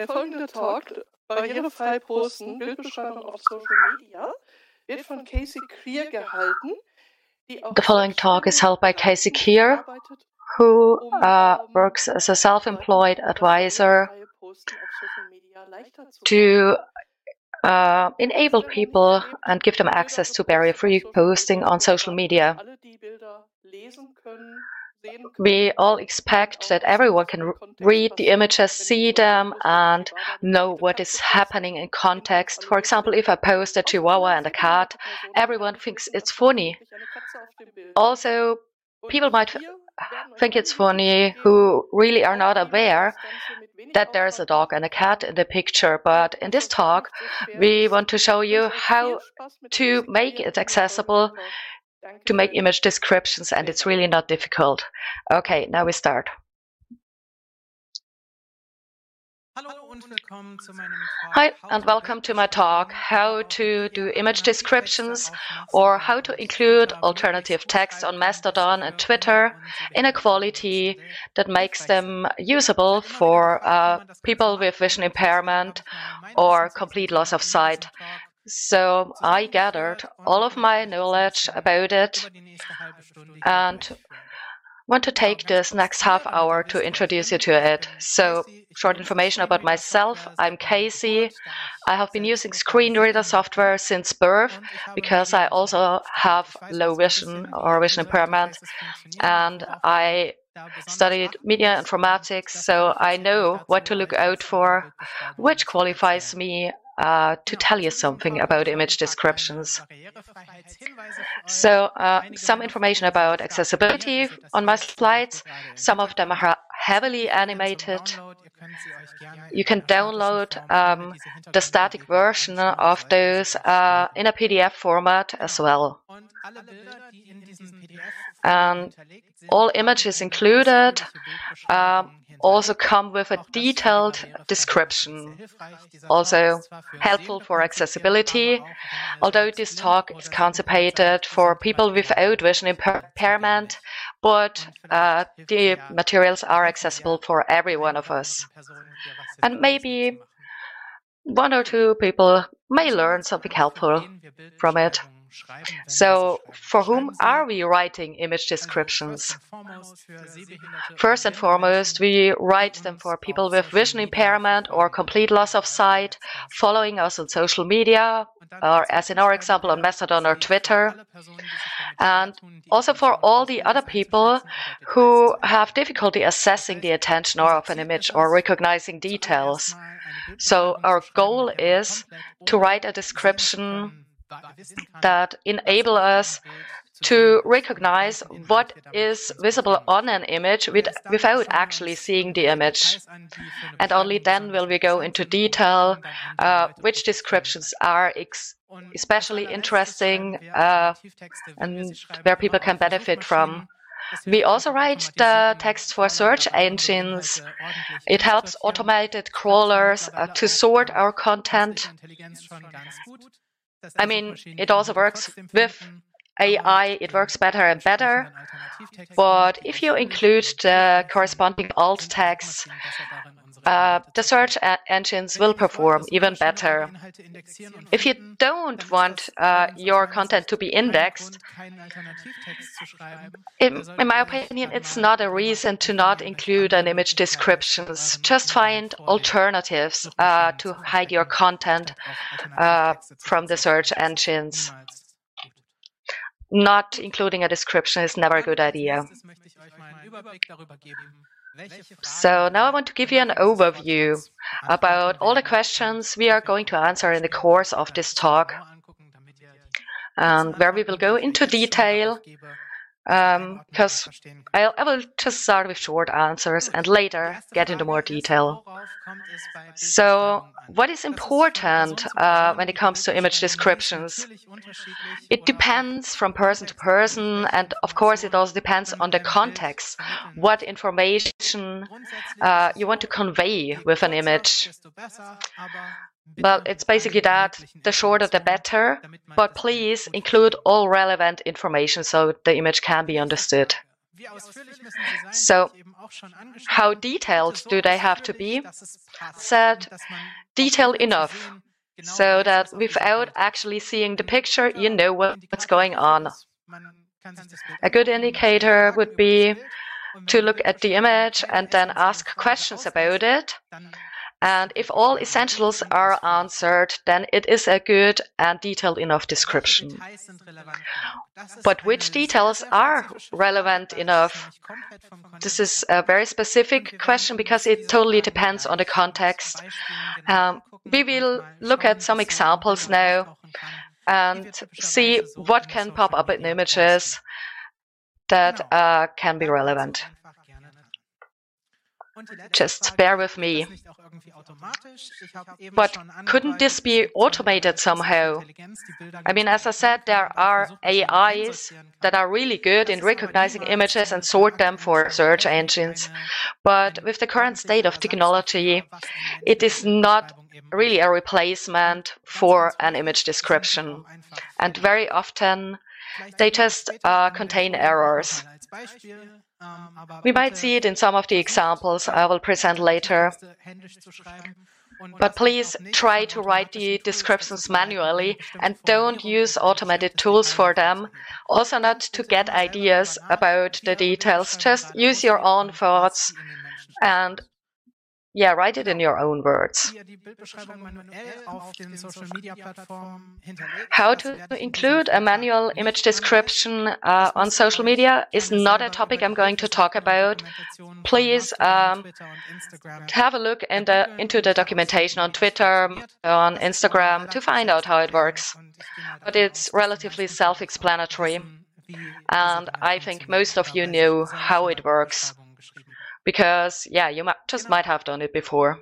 Der folgende Talk, barrierefrei posten, Bildbeschreibung auf Social Media, wird von Casey Clear gehalten. The following talk is held by Casey Clear, who works as a self-employed advisor to enable people and give them access to barrier-free posting on social media. We all expect that everyone can read the images, see them, and know what is happening in context. For example, if I post a chihuahua and a cat, everyone thinks it's funny. Also, people might think it's funny who really are not aware that there's a dog and a cat in the picture. But in this talk, we want to show you how to make it accessible, to make image descriptions, and it's really not difficult. Okay, now we start. Hi, and welcome to my talk, how to do image descriptions or how to include alternative text on Mastodon and Twitter in a quality that makes them usable for people with vision impairment or complete loss of sight. So I gathered all of my knowledge about it and want to take this next half hour to introduce you to it. So, short information about myself. I'm Casey. I have been using screen reader software since birth because I also have low vision or vision impairment, and I studied media informatics, so I know what to look out for, which qualifies me to tell you something about image descriptions. So, some information about accessibility on my slides. Some of them are heavily animated. You can download the static version of those in a PDF format as well. And all images included also come with a detailed description, also helpful for accessibility, although this talk is contemplated for people without vision impairment, but the materials are accessible for every one of us. And maybe one or two people may learn something helpful from it. So, for whom are we writing image descriptions? First and foremost, we write them for people with vision impairment or complete loss of sight, following us on social media, or as in our example on Mastodon or Twitter, and also for all the other people who have difficulty assessing the attention of an image or recognizing details. So, our goal is to write a description that enable us to recognize what is visible on an image without actually seeing the image. And only then will we go into detail which descriptions are especially interesting and where people can benefit from. We also write the text for search engines. It helps automated crawlers to sort our content. I mean, it also works with AI, it works better and better, but if you include the corresponding alt text, the search engines will perform even better. If you don't want your content to be indexed, in my opinion, it's not a reason to not include an image descriptions. Just find alternatives to hide your content from the search engines. Not including a description is never a good idea. So now I want to give you an overview about all the questions we are going to answer in the course of this talk, and where we will go into detail, because I will just start with short answers and later get into more detail. So, what is important when it comes to image descriptions? It depends from person to person, and of course it also depends on the context, what information you want to convey with an image. Well, it's basically that the shorter the better, but please include all relevant information so the image can be understood. So, how detailed do they have to be? Said, detailed enough, so that without actually seeing the picture, you know what's going on. A good indicator would be to look at the image and then ask questions about it. And if all essentials are answered, then it is a good and detailed enough description. But which details are relevant enough? This is a very specific question because it totally depends on the context. We will look at some examples now and see what can pop up in images that can be relevant. Just bear with me. But couldn't this be automated somehow? I mean, as I said, there are AIs that are really good in recognizing images and sort them for search engines. But with the current state of technology, it is not really a replacement for an image description. And very often, they just contain errors. We might see it in some of the examples I will present later. But please try to write the descriptions manually and don't use automated tools for them. Also not to get ideas about the details. Just use your own thoughts and write it in your own words. How to include a manual image description on social media is not a topic I'm going to talk about. Please have a look into the documentation on Twitter, on Instagram, to find out how it works. But it's relatively self-explanatory. And I think most of you know how it works. Because, you might have done it before.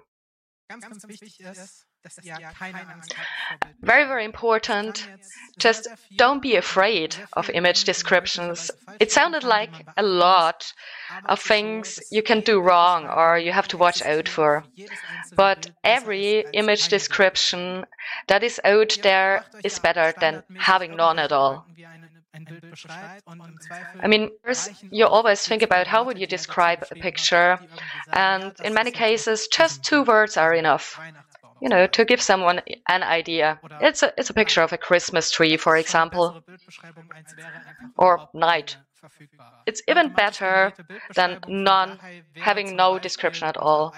Very, very important, just don't be afraid of image descriptions. It sounded like a lot of things you can do wrong or you have to watch out for. But every image description that is out there is better than having none at all. I mean, first, you always think about how would you describe a picture, and in many cases, just 2 words are enough, to give someone an idea. It's a picture of a Christmas tree, for example, or night. It's even better than having no description at all.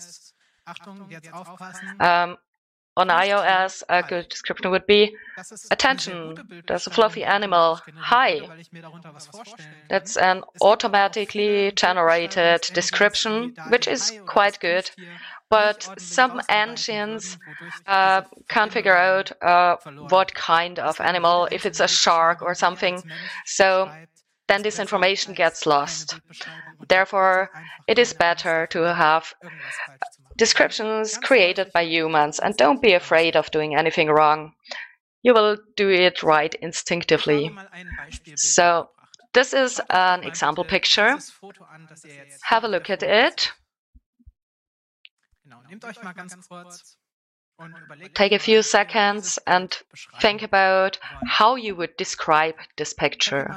On iOS, a good description would be, attention, there's a fluffy animal, hi. That's an automatically generated description, which is quite good. But some engines can't figure out what kind of animal, if it's a shark or something. So then this information gets lost. Therefore, it is better to have descriptions created by humans, and don't be afraid of doing anything wrong. You will do it right instinctively. So this is an example picture. Have a look at it. Take a few seconds and think about how you would describe this picture.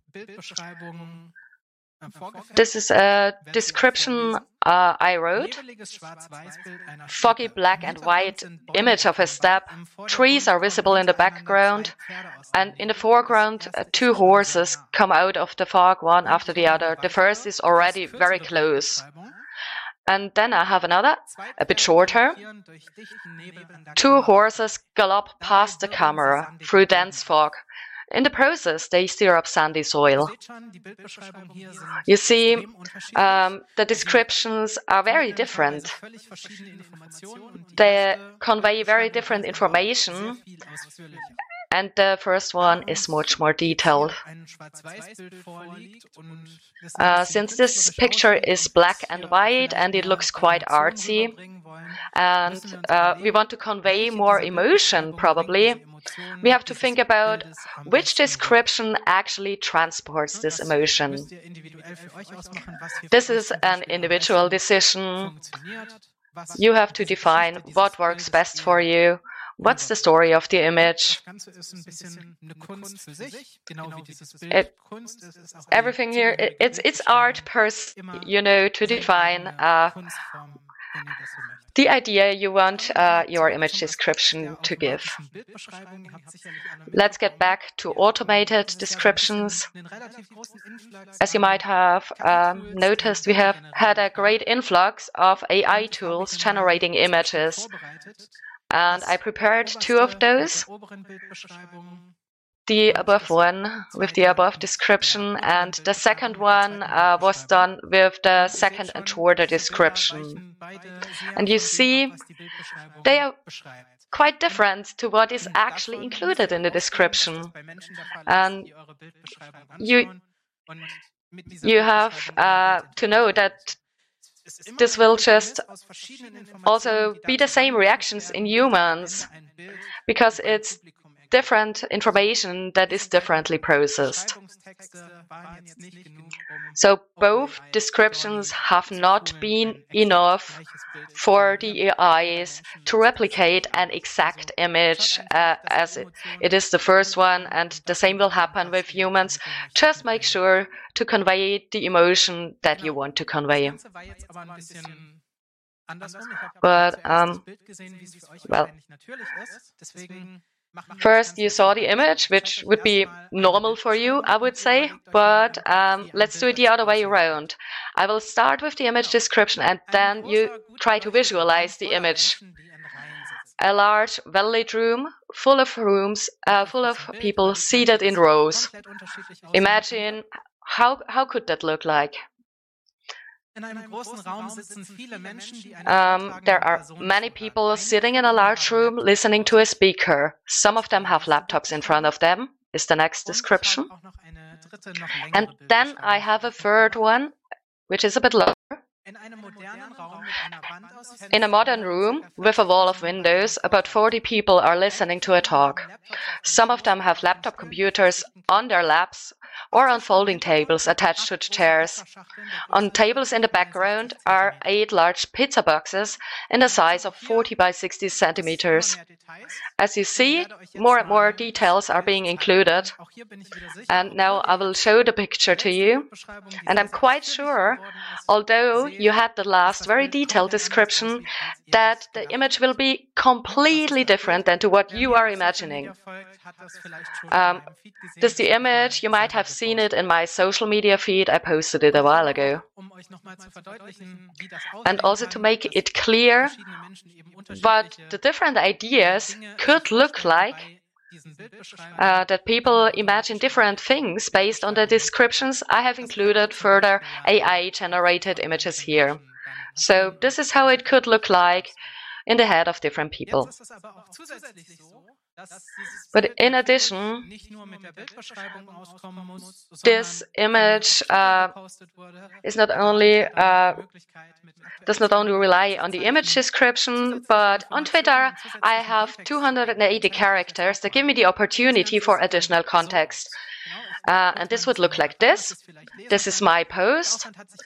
This is a description I wrote. Foggy black and white image of a steppe. Trees are visible in the background. And in the foreground, 2 horses come out of the fog, one after the other. The first is already very close. And then I have another, a bit shorter. 2 horses gallop past the camera through dense fog. In the process, they stir up sandy soil. You see, the descriptions are very different. They convey very different information, and the first one is much more detailed. Since this picture is black and white and it looks quite artsy, and we want to convey more emotion, probably, we have to think about which description actually transports this emotion. This is an individual decision. You have to define what works best for you, What's the story of the image? Everything here, it's art per se, to define the idea you want your image description to give. Let's get back to automated descriptions. As you might have noticed, we have had a great influx of AI tools generating images. And I prepared 2 of those. The above one with the above description, and the second one was done with the second and shorter description. And you see, they are quite different to what is actually included in the description. And you have to know that this will just also be the same reactions in humans, because it's different information that is differently processed. So both descriptions have not been enough for the AIs to replicate an exact image as it is the first one, and the same will happen with humans. Just make sure to convey the emotion that you want to convey. But, well, first you saw the image, which would be normal for you, I would say, but let's do it the other way around. I will start with the image description, and then you try to visualize the image. A large, well-lit room, full of people seated in rows. Imagine, how could that look like? There are many people sitting in a large room listening to a speaker. Some of them have laptops in front of them, is the next description. And then I have a third one, which is a bit lower. In a modern room with a wall of windows, about 40 people are listening to a talk. Some of them have laptop computers on their laps or on folding tables attached to chairs. On tables in the background are 8 large pizza boxes in the size of 40 by 60 centimeters. As you see, more and more details are being included. And now I will show the picture to you. And I'm quite sure, although you had the last very detailed description, that the image will be completely different than to what you are imagining. This is the image. You might have seen it in my social media feed. I posted it a while ago. And also to make it clear what the different ideas could look like, that people imagine different things based on the descriptions, I have included further AI-generated images here. So this is how it could look like in the head of different people. But in addition, this image is not only does not only rely on the image description, but on Twitter I have 280 characters that give me the opportunity for additional context. And this would look like this. This is my post.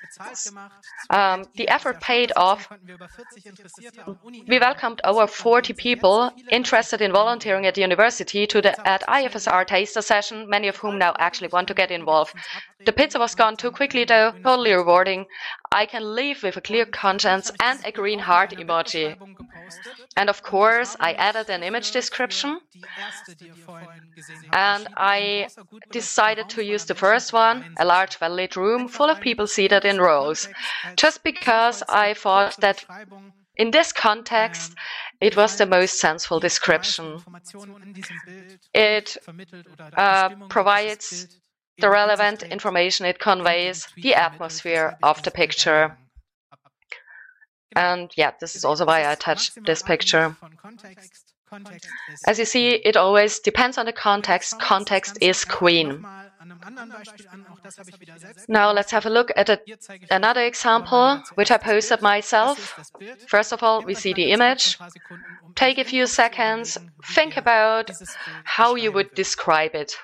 The effort paid off. We welcomed over 40 people interested in volunteering at the university at IFSR taster session, many of whom now actually want to get involved. The pizza was gone too quickly though, totally rewarding. I can leave with a clear conscience and a green heart emoji. And of course, I added an image description. And I decided to use the first one, a large well-lit room full of people seated in rows, just because I thought that in this context, it was the most sensible description. It provides the relevant information, it conveys the atmosphere of the picture. And yeah, this is also why I attached this picture. As you see, it always depends on the context. Context is queen. Now let's have a look at another example, which I posted myself. First of all, we see the image. Take a few seconds, think about how you would describe it.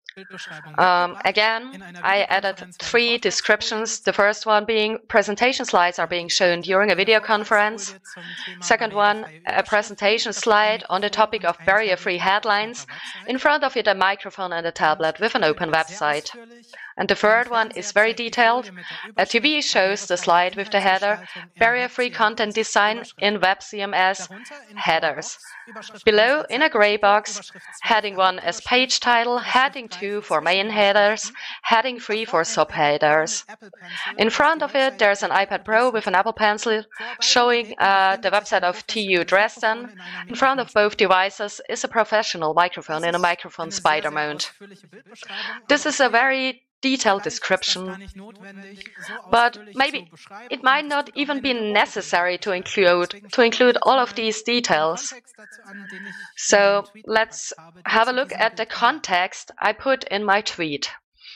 Again, I added 3 descriptions. The first one being presentation slides are being shown during a video conference. Second one, a presentation slide on the topic of barrier-free headlines. In front of it, a microphone and a tablet with an open website. And the third one is very detailed. A TV shows the slide with the header, barrier-free content design in Web CMS headers. Below, in a gray box, heading 1 as page title, heading 2 for main headers, heading 3 for subheaders. In front of it, there's an iPad Pro with an Apple Pencil showing the website of TU Dresden. In front of both devices is a professional microphone in a microphone spider mount. This is a very detailed description, but maybe it might not even be necessary to include all of these details. So let's have a look at the context I put in my tweet.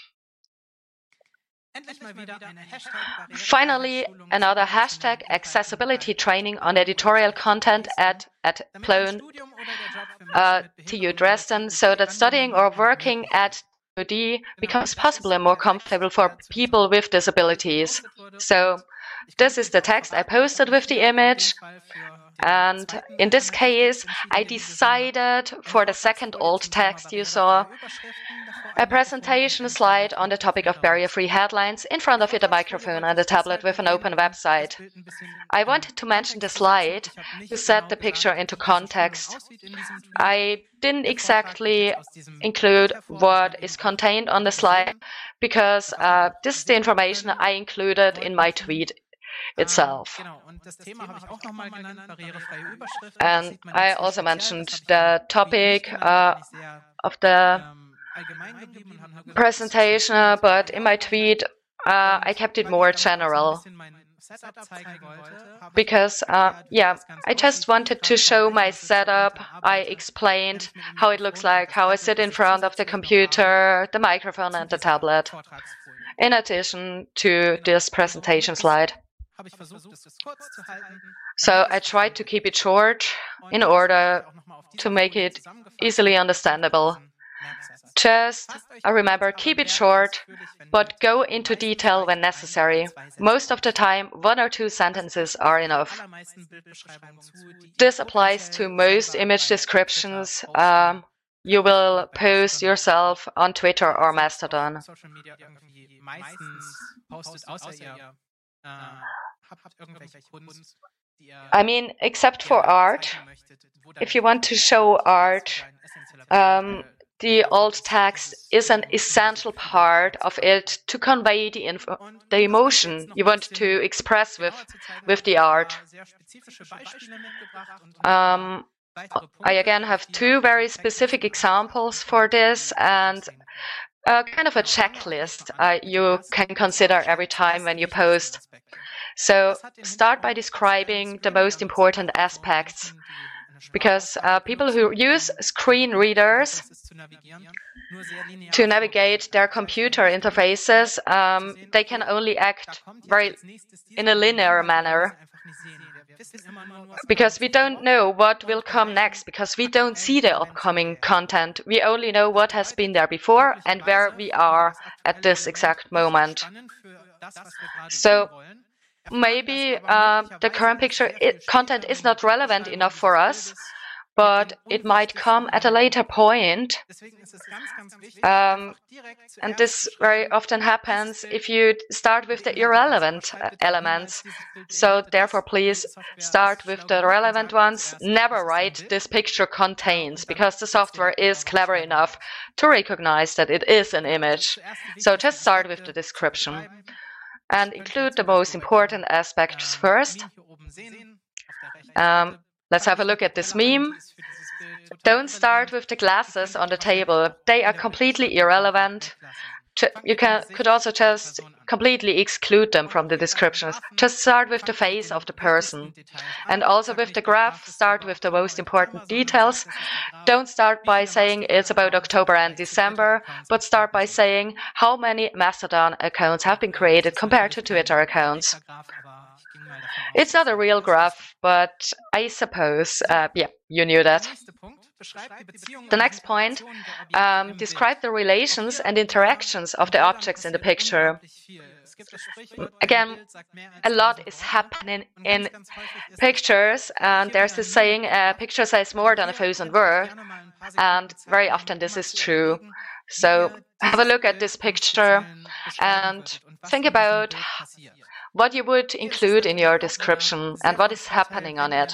Finally, another hashtag accessibility training on editorial content at Plön, TU Dresden, so that studying or working at TUD becomes possible and more comfortable for people with disabilities. So this is the text I posted with the image. And in this case, I decided for the second alt text you saw, a presentation slide on the topic of barrier-free headlines, in front of it a microphone and a tablet with an open website. I wanted to mention the slide to set the picture into context. I didn't exactly include what is contained on the slide because this is the information I included in my tweet itself. And I also mentioned the topic of the presentation, but in my tweet I kept it more general because I just wanted to show my setup. I explained how it looks like, how I sit in front of the computer, the microphone and the tablet, in addition to this presentation slide. So I tried to keep it short in order to make it easily understandable. Just remember, keep it short, but go into detail when necessary. Most of the time, 1 or 2 sentences are enough. This applies to most image descriptions you will post yourself on Twitter or Mastodon. I mean, except for art, if you want to show art, the alt text is an essential part of it to convey the emotion you want to express with the art. I again have 2 very specific examples for this and kind of a checklist you can consider every time when you post. So start by describing the most important aspects, because people who use screen readers to navigate their computer interfaces, they can only act in a linear manner, because we don't know what will come next, because we don't see the upcoming content. We only know what has been there before and where we are at this exact moment. So maybe the current content is not relevant enough for us, but it might come at a later point. And this very often happens if you start with the irrelevant elements. So therefore, please start with the relevant ones. Never write "this picture contains," because the software is clever enough to recognize that it is an image. So just start with the description and include the most important aspects first. Let's have a look at this meme. Don't start with the glasses on the table. They are completely irrelevant. You could also just completely exclude them from the descriptions. Just start with the face of the person. And also with the graph, start with the most important details. Don't start by saying it's about October and December, but start by saying how many Mastodon accounts have been created compared to Twitter accounts. It's not a real graph, but I suppose, you knew that. The next point, describe the relations and interactions of the objects in the picture. Again, a lot is happening in pictures, and there's this saying, a picture says more than 1,000 words, and very often this is true. So have a look at this picture and think about what you would include in your description and what is happening on it.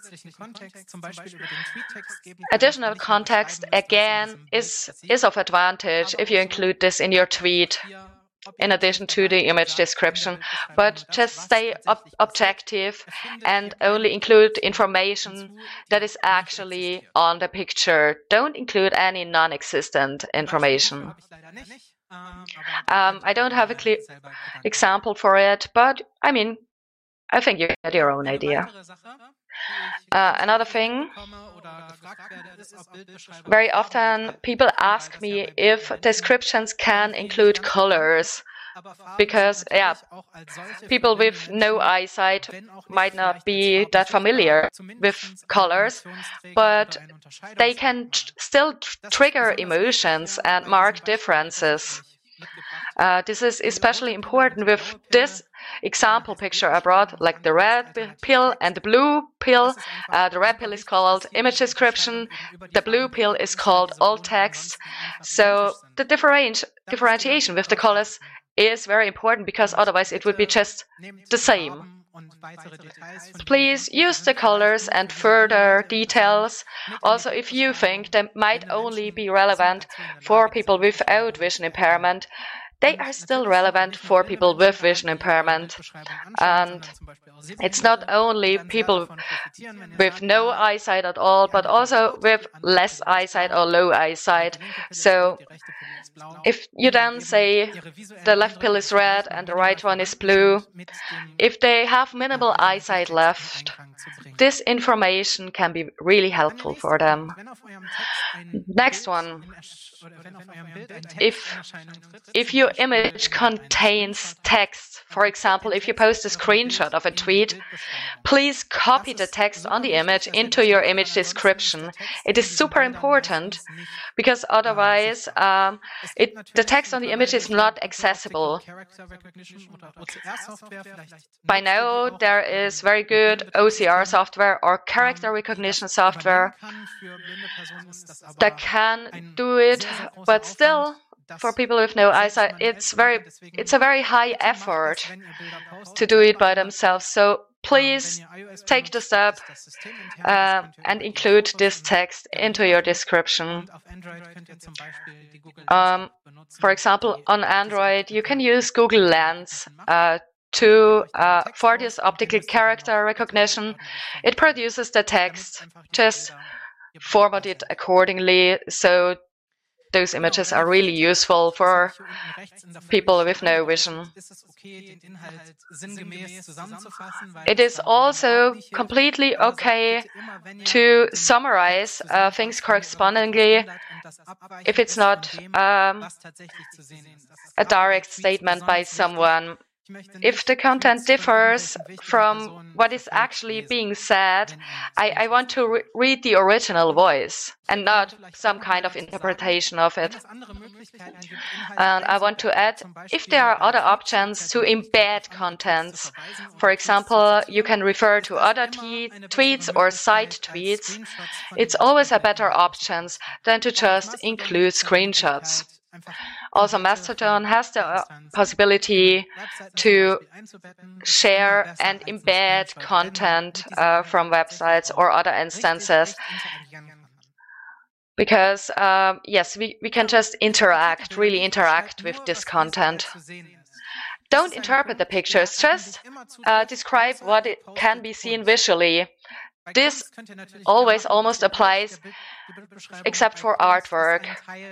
Additional context, again, is of advantage if you include this in your tweet, in addition to the image description, but just stay objective and only include information that is actually on the picture. Don't include any non-existent information. I don't have a clear example for it, but I mean, I think you get your own idea. Another thing, very often people ask me if descriptions can include colors, because people with no eyesight might not be that familiar with colors, but they can still trigger emotions and mark differences. This is especially important with this example picture I brought, like the red pill and the blue pill. The red pill is called image description, the blue pill is called alt text. So the differentiation with the colors is very important, because otherwise it would be just the same. Please use the colors and further details. Also, if you think they might only be relevant for people without vision impairment, they are still relevant for people with vision impairment. And it's not only people with no eyesight at all, but also with less eyesight or low eyesight. So if you then say the left pill is red and the right one is blue, if they have minimal eyesight left, this information can be really helpful for them. Next one. If your image contains text, for example, if you post a screenshot of a tweet, please copy the text on the image into your image description. It is super important, because otherwise the text on the image is not accessible. By now, there is very good OCR software or character recognition software that can do it, but still, for people with no eyesight, it's a very high effort to do it by themselves. So please take the step and include this text into your description. For example, on Android, you can use Google Lens for this optical character recognition. It produces the text, just format it accordingly, so those images are really useful for people with no vision. It is also completely okay to summarize things correspondingly if it's not a direct statement by someone. If the content differs from what is actually being said, I want to read the original voice and not some kind of interpretation of it. And I want to add, if there are other options to embed contents, for example, you can refer to other tweets or side tweets, it's always a better option than to just include screenshots. Also, Mastodon has the possibility to share and embed content from websites or other instances. Because, yes, we can just really interact with this content. Don't interpret the pictures, just describe what it can be seen visually. This always almost applies, except for artwork.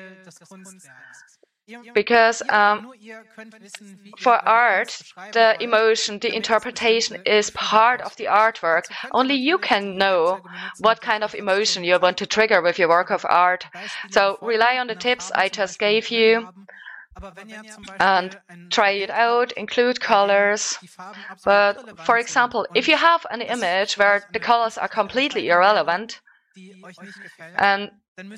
Because for art, the emotion, the interpretation is part of the artwork. Only you can know what kind of emotion you want to trigger with your work of art. So rely on the tips I just gave you and try it out, include colors. But for example, if you have an image where the colors are completely irrelevant, and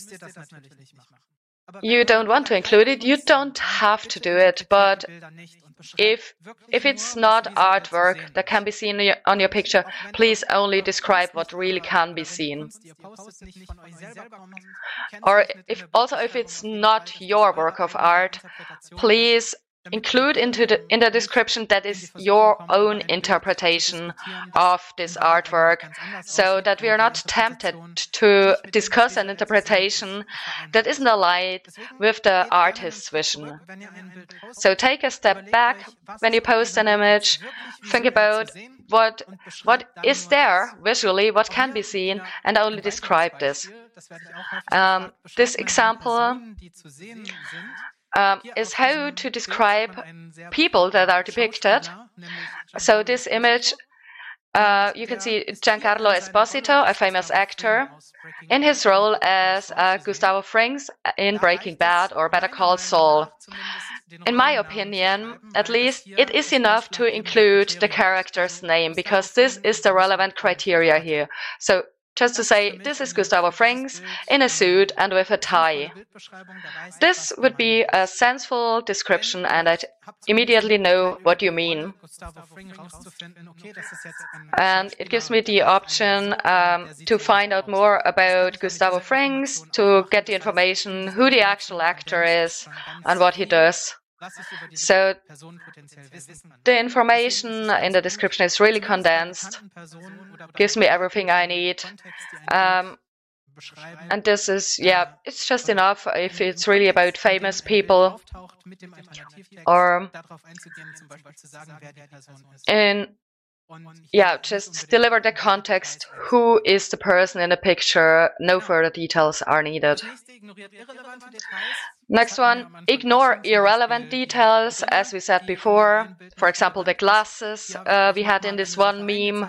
you don't want to include it, you don't have to do it. But if it's not artwork that can be seen on your picture, please only describe what really can be seen. Or if it's not your work of art, please include in the description that is your own interpretation of this artwork, so that we are not tempted to discuss an interpretation that isn't aligned with the artist's vision. So take a step back when you post an image, think about what is there visually, what can be seen, and only describe this. This example is how to describe people that are depicted. So this image, you can see Giancarlo Esposito, a famous actor, in his role as Gustavo Frings in Breaking Bad or Better Call Saul. In my opinion, at least, it is enough to include the character's name, because this is the relevant criteria here. So just to say, this is Gustavo Frings in a suit and with a tie. This would be a sensible description, and I'd immediately know what you mean. And it gives me the option to find out more about Gustavo Frings, to get the information who the actual actor is and what he does. So the information in the description is really condensed, gives me everything I need. And this is, it's just enough if it's really about famous people, or just deliver the context. Who is the person in the picture? No further details are needed. Next one, ignore irrelevant details, as we said before. For example, the glasses we had in this one meme.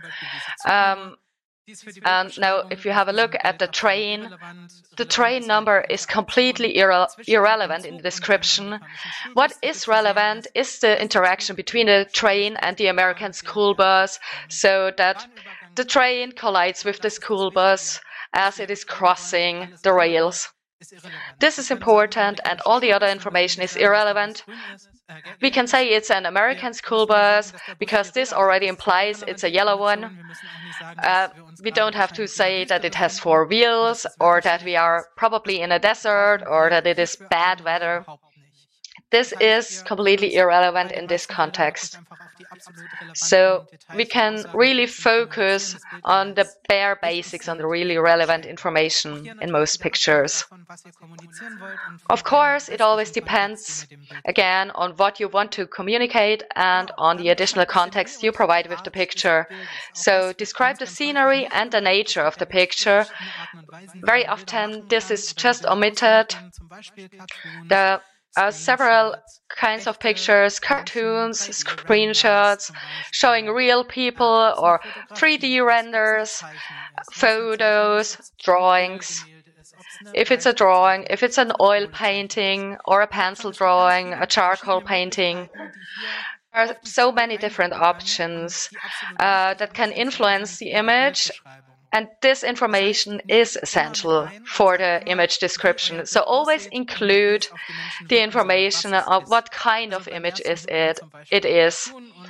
And now, if you have a look at the train number is completely irrelevant in the description. What is relevant is the interaction between the train and the American school bus, so that the train collides with the school bus as it is crossing the rails. This is important, and all the other information is irrelevant. We can say it's an American school bus because this already implies it's a yellow one. We don't have to say that it has 4 wheels, or that we are probably in a desert, or that it is bad weather. This is completely irrelevant in this context. So we can really focus on the bare basics, on the really relevant information in most pictures. Of course, it always depends, again, on what you want to communicate and on the additional context you provide with the picture. So describe the scenery and the nature of the picture. Very often, this is just omitted. There are several kinds of pictures, cartoons, screenshots, showing real people or 3D renders, photos, drawings. If it's a drawing, if it's an oil painting or a pencil drawing, a charcoal painting, there are so many different options that can influence the image. And this information is essential for the image description. So always include the information of what kind of image it is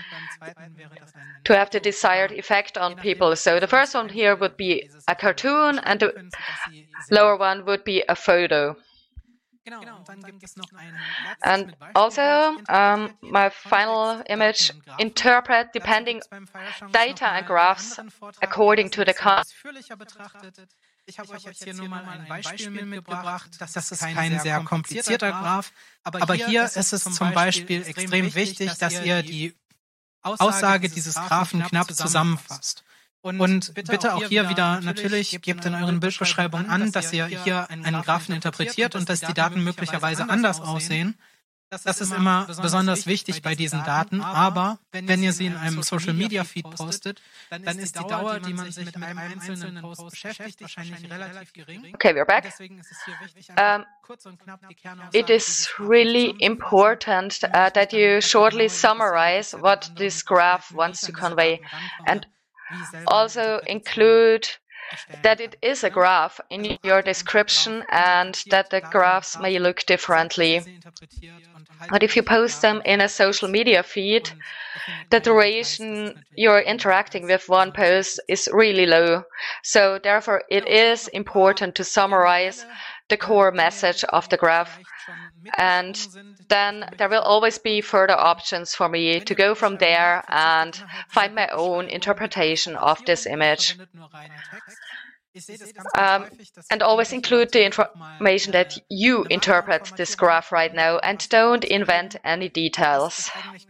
to have the desired effect on people. So the first one here would be a cartoon, and the lower one would be a photo. And also, my final image, interpret depending data and graphs according to the context. Ich habe euch jetzt hier nur mal ein Beispiel mitgebracht. Das ist kein sehr komplizierter Graph, aber hier ist es zum Beispiel extrem wichtig, dass ihr die Aussage dieses Graphen knapp zusammenfasst. Und bitte auch hier wieder, natürlich, gebt in euren Bildbeschreibungen an, dass ihr hier einen Graphen interpretiert und dass die Daten möglicherweise anders aussehen. Das ist immer besonders wichtig bei diesen Daten, aber wenn ihr sie in einem Social-Media-Feed postet, dann ist die Dauer, die man sich mit einem einzelnen Post beschäftigt, wahrscheinlich relativ gering. Okay, we're back. It is really important that you shortly summarize what this graph wants to convey, and also include that it is a graph in your description and that the graphs may look differently. But if you post them in a social media feed, the duration you're interacting with one post is really low. So therefore, it is important to summarize the core message of the graph. And then there will always be further options for me to go from there and find my own interpretation of this image. And always include the information that you interpret this graph right now and don't invent any details.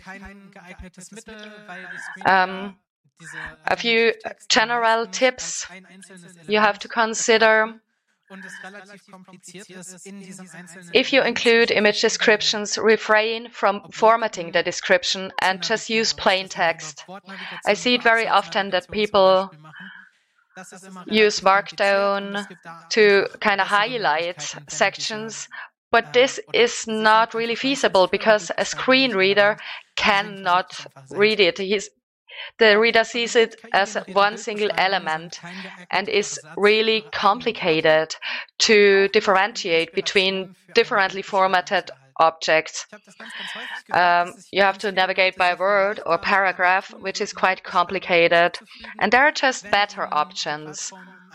A few general tips you have to consider. If you include image descriptions, refrain from formatting the description and just use plain text. I see it very often that people use Markdown to kind of highlight sections, but this is not really feasible because a screen reader cannot read it. The reader sees it as one single element and is really complicated to differentiate between differently formatted objects. You have to navigate by word or paragraph, which is quite complicated. And there are just better options.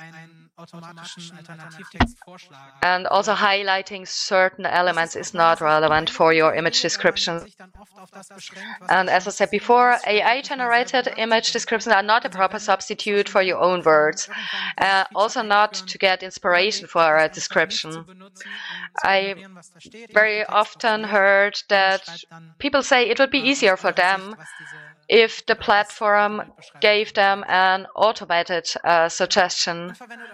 And also highlighting certain elements is not relevant for your image description. And as I said before, AI-generated image descriptions are not a proper substitute for your own words. Also not to get inspiration for a description. I very often heard that people say it would be easier for them if the platform gave them an automated suggestion.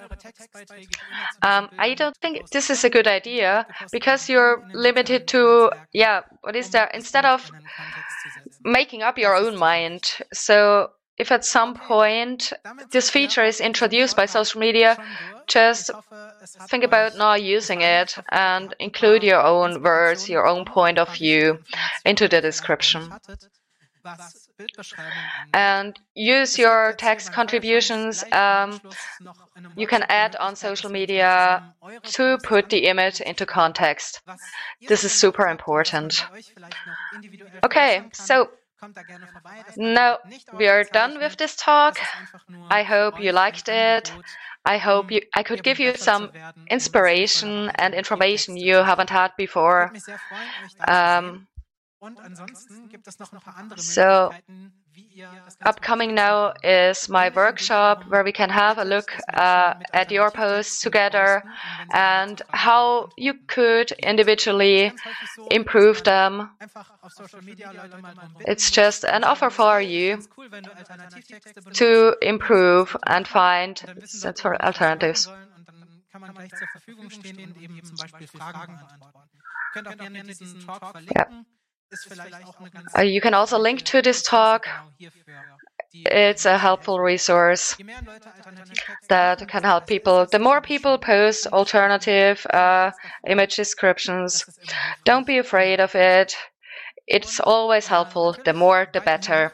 I don't think this is a good idea because you're limited to, what is there, instead of making up your own mind. So if at some point this feature is introduced by social media, just think about not using it and include your own words, your own point of view into the description. And use your text contributions. You can add on social media to put the image into context. This is super important. Okay, so now we are done with this talk. I hope you liked it. I hope I could give you some inspiration and information you haven't had before. So, upcoming now is my workshop where we can have a look at your posts together and how you could individually improve them. It's just an offer for you to improve and find alternatives. You can also link to this talk. It's a helpful resource that can help people. The more people post alternative image descriptions, don't be afraid of it. It's always helpful. The more, the better.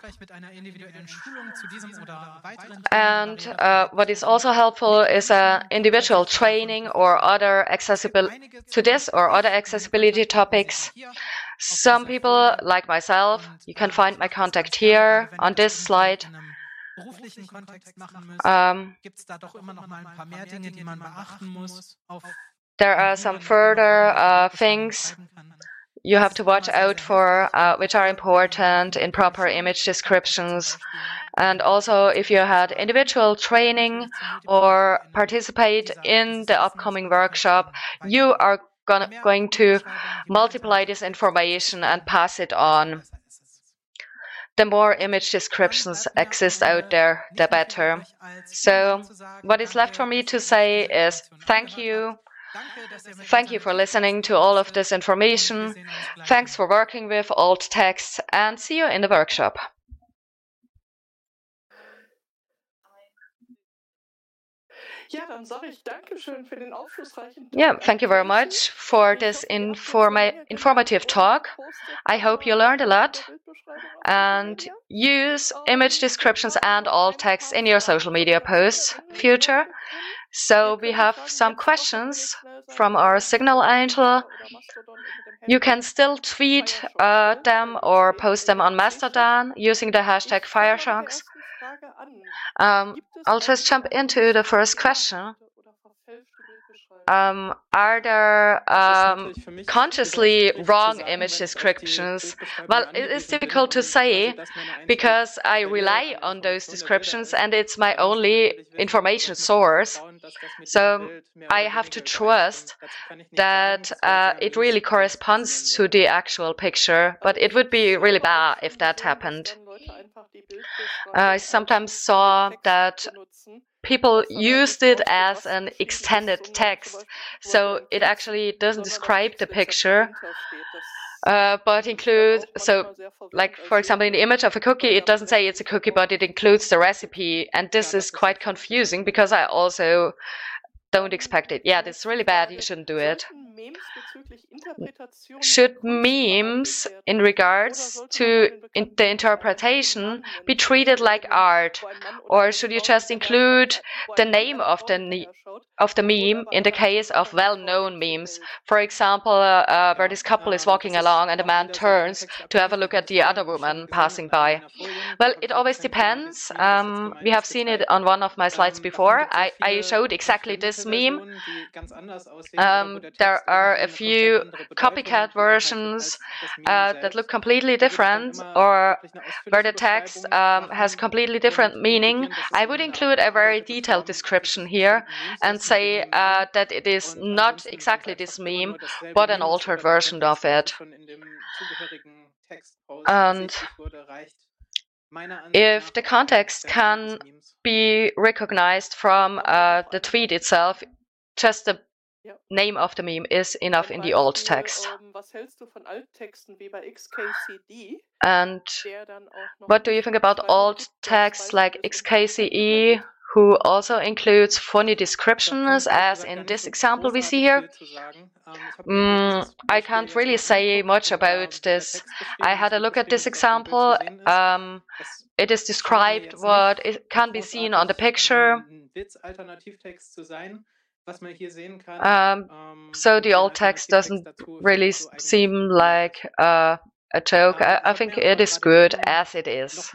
And what is also helpful is individual training or other accessibility topics. Some people, like myself, you can find my contact here on this slide. There are some further things you have to watch out for, which are important in proper image descriptions. And also, if you had individual training or participate in the upcoming workshop, you are going to multiply this information and pass it on. The more image descriptions exist out there, the better. So what is left for me to say is thank you. Thank you for listening to all of this information. Thanks for working with alt text, and see you in the workshop. Yeah, thank you very much for this informative talk. I hope you learned a lot and use image descriptions and alt text in your social media posts future. So we have some questions from our Signal Angel. You can still tweet them or post them on Mastodon using the hashtag Firesharks. I'll just jump into the first question. Are there consciously wrong image descriptions? Well, it is difficult to say because I rely on those descriptions and it's my only information source. So I have to trust that it really corresponds to the actual picture, but it would be really bad if that happened. I sometimes saw that people used it as an extended text, so it actually doesn't describe the picture, but includes, so like for example in the image of a cookie, it doesn't say it's a cookie, but it includes the recipe, and this is quite confusing because I also don't expect it. Yeah, this is really bad, you shouldn't do it. Should memes, in regards to the interpretation, be treated like art, or should you just include the name of the meme in the case of well-known memes? For example, where this couple is walking along and a man turns to have a look at the other woman passing by. Well, it always depends. We have seen it on one of my slides before. I showed exactly this meme. There are a few copycat versions that look completely different, or where the text has completely different meaning. I would include a very detailed description here and say that it is not exactly this meme, but an altered version of it. And if the context can be recognized from the tweet itself, just the name of the meme is enough in the alt text. And what do you think about alt text like XKCE, who also includes funny descriptions, as in this example we see here? I can't really say much about this. I had a look at this example. It is described what it can be seen on the picture. So the alt text doesn't really seem like a joke. I think it is good as it is.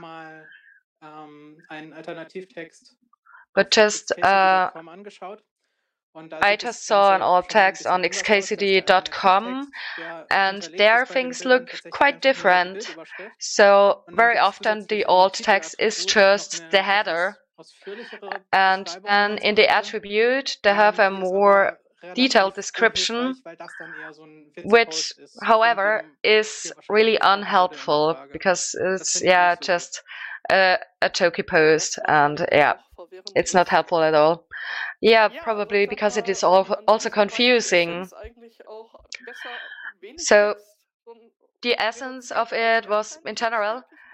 But just I just saw an alt text on xkcd.com, and there things look quite different. So very often the alt text is just the header. And then in the attribute, they have a more detailed description, which, however, is really unhelpful because it's just a jokey post, and it's not helpful at all. Yeah, probably because it is also confusing. So the essence of it was, in general,